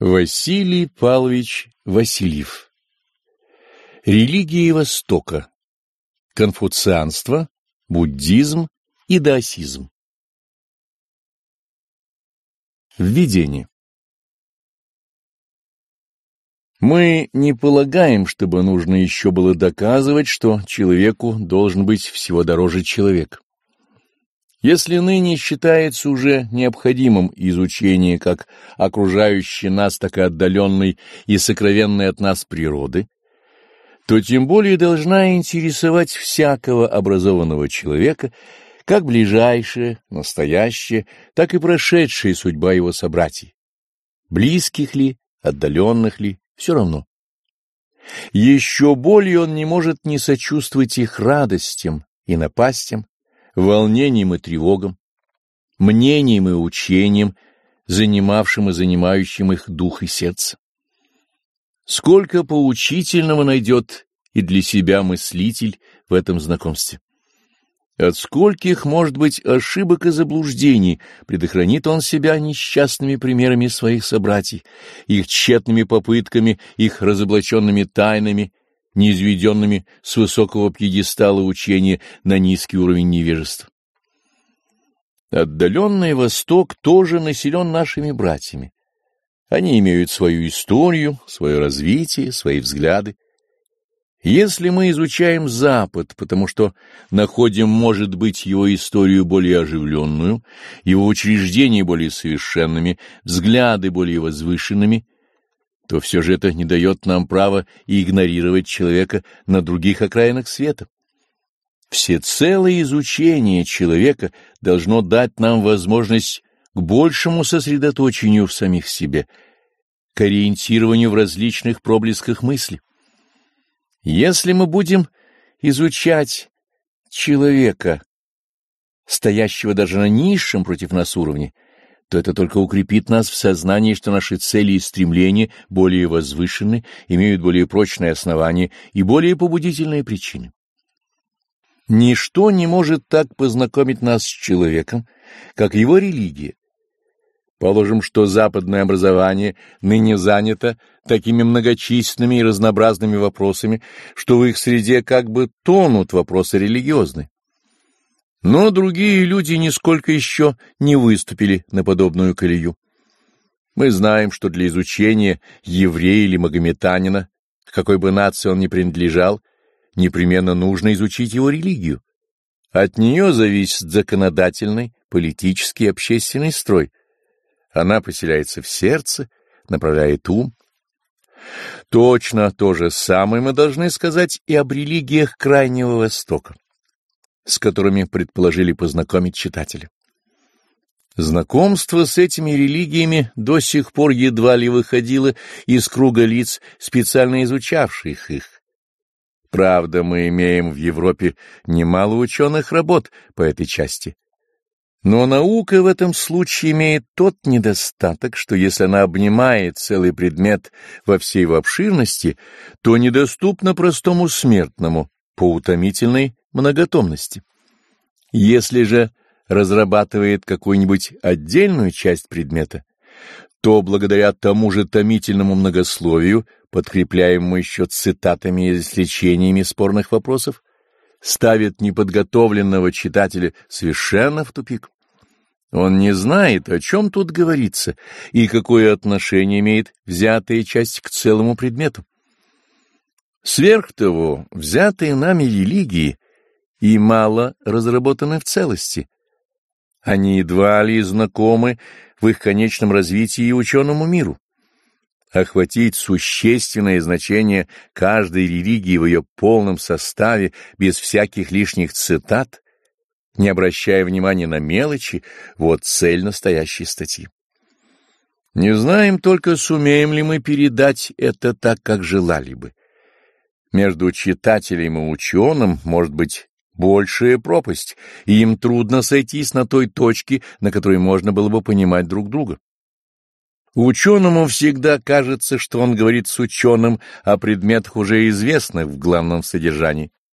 Василий Павлович Васильев. Религии Востока. Конфуцианство, буддизм и даосизм. Введение. Мы не полагаем, чтобы нужно еще было доказывать, что человеку должен быть всего дороже человек. Если ныне считается уже необходимым изучение как окружающей нас, так и отдаленной и сокровенной от нас природы, то тем более должна интересовать всякого образованного человека как ближайшая, настоящая, так и прошедшая судьба его собратьев. Близких ли, отдаленных ли, все равно. Еще более он не может не сочувствовать их радостям и напастям, волнением и тревогам, мнением и учением, занимавшим и занимающим их дух и сердце. Сколько поучительного найдет и для себя мыслитель в этом знакомстве. От скольких, может быть, ошибок и заблуждений предохранит он себя несчастными примерами своих собратьев, их тщетными попытками, их разоблаченными тайнами, низведенными с высокого пьедестала учения на низкий уровень невежества. Отдаленный Восток тоже населен нашими братьями. Они имеют свою историю, свое развитие, свои взгляды. Если мы изучаем Запад, потому что находим, может быть, его историю более оживленную, его учреждения более совершенными, взгляды более возвышенными, то все же это не дает нам права игнорировать человека на других окраинах света. Всецелое изучение человека должно дать нам возможность к большему сосредоточению в самих себе, к ориентированию в различных проблесках мысли. Если мы будем изучать человека, стоящего даже на низшем против нас уровне, то это только укрепит нас в сознании, что наши цели и стремления более возвышены, имеют более прочные основания и более побудительные причины. Ничто не может так познакомить нас с человеком, как его религия. Положим, что западное образование ныне занято такими многочисленными и разнообразными вопросами, что в их среде как бы тонут вопросы религиозные. Но другие люди нисколько еще не выступили на подобную колею. Мы знаем, что для изучения еврея или магометанина, к какой бы нации он ни принадлежал, непременно нужно изучить его религию. От нее зависит законодательный, политический и общественный строй. Она поселяется в сердце, направляет ум. Точно то же самое мы должны сказать и об религиях Крайнего Востока, с которыми предположили познакомить читателя. Знакомство с этими религиями до сих пор едва ли выходило из круга лиц, специально изучавших их. Правда, мы имеем в Европе немало ученых работ по этой части. Но наука в этом случае имеет тот недостаток, что если она обнимает целый предмет во всей его обширности, то недоступна простому смертному по утомительной многотомности. Если же разрабатывает какую-нибудь отдельную часть предмета, то благодаря тому же томительному многословию, подкрепляемому еще цитатами и изречениями спорных вопросов, ставит неподготовленного читателя совершенно в тупик. Он не знает, о чем тут говорится и какое отношение имеет взятая часть к целому предмету. Сверх того, взятые нами религии и мало разработаны в целости. Они едва ли знакомы в их конечном развитии ученому миру. Охватить существенное значение каждой религии в ее полном составе, без всяких лишних цитат, не обращая внимания на мелочи, вот цель настоящей статьи. Не знаем только, сумеем ли мы передать это так, как желали бы. Между читателем и ученым может быть большая пропасть, и им трудно сойтись на той точке, на которой можно было бы понимать друг друга. Ученому всегда кажется, что он говорит с ученым о предметах, уже известных в главном содержании.